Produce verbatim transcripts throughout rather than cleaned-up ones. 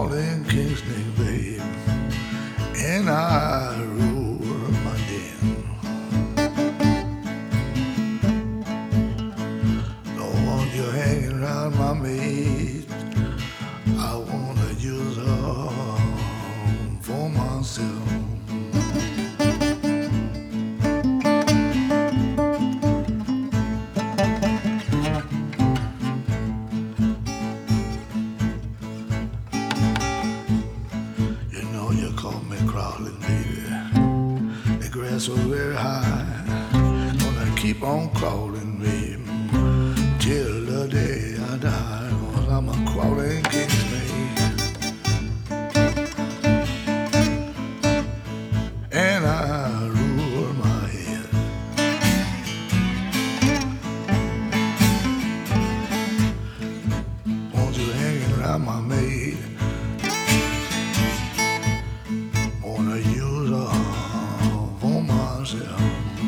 crawling king snake, babe, and I rule my den. Don't want you hanging around my mate. I wanna use her for myself. You caught me crawling, baby. The grass was very high. Gonna keep on crawling, baby, till the day I die. 'Cause I'm a crawling king snake, and I rule my head. Want you hanging around my maid. Wanna use her for myself.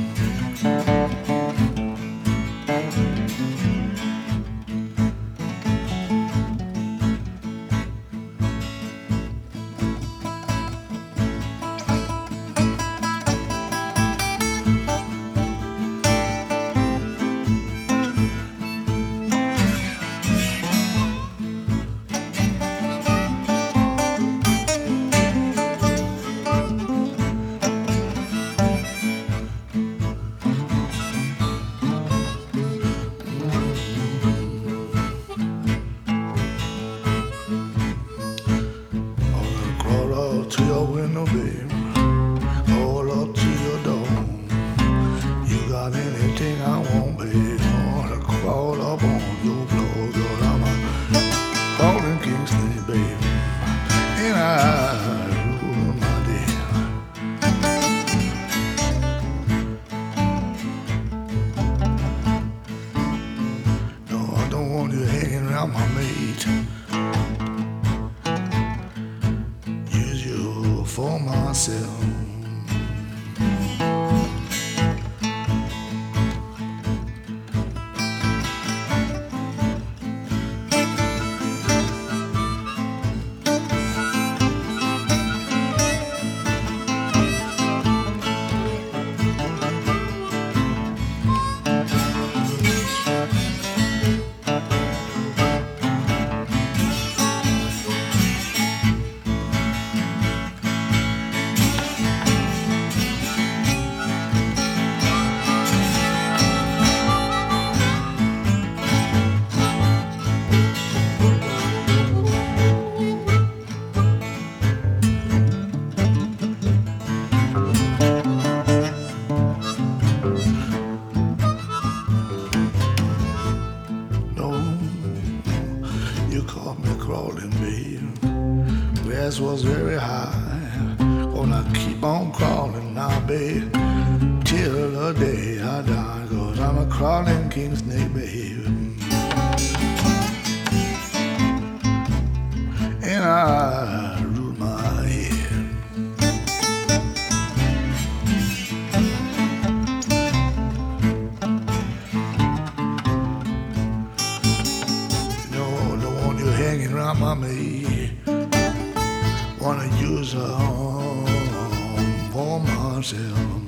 To your window, babe, all up to your door. You got anything I want, babe, wanna crawl up on your floor. 'Cause I'm a crawling king snake, babe, and I rule my day. No, I don't want you hanging around my mate. For myself. You caught me crawling, babe. Grass was very high. Gonna keep on crawling now, babe, till the day I die. 'Cause I'm a crawling king snake, babe, and I rule my head. Hanging around my maid, wanna use her for myself.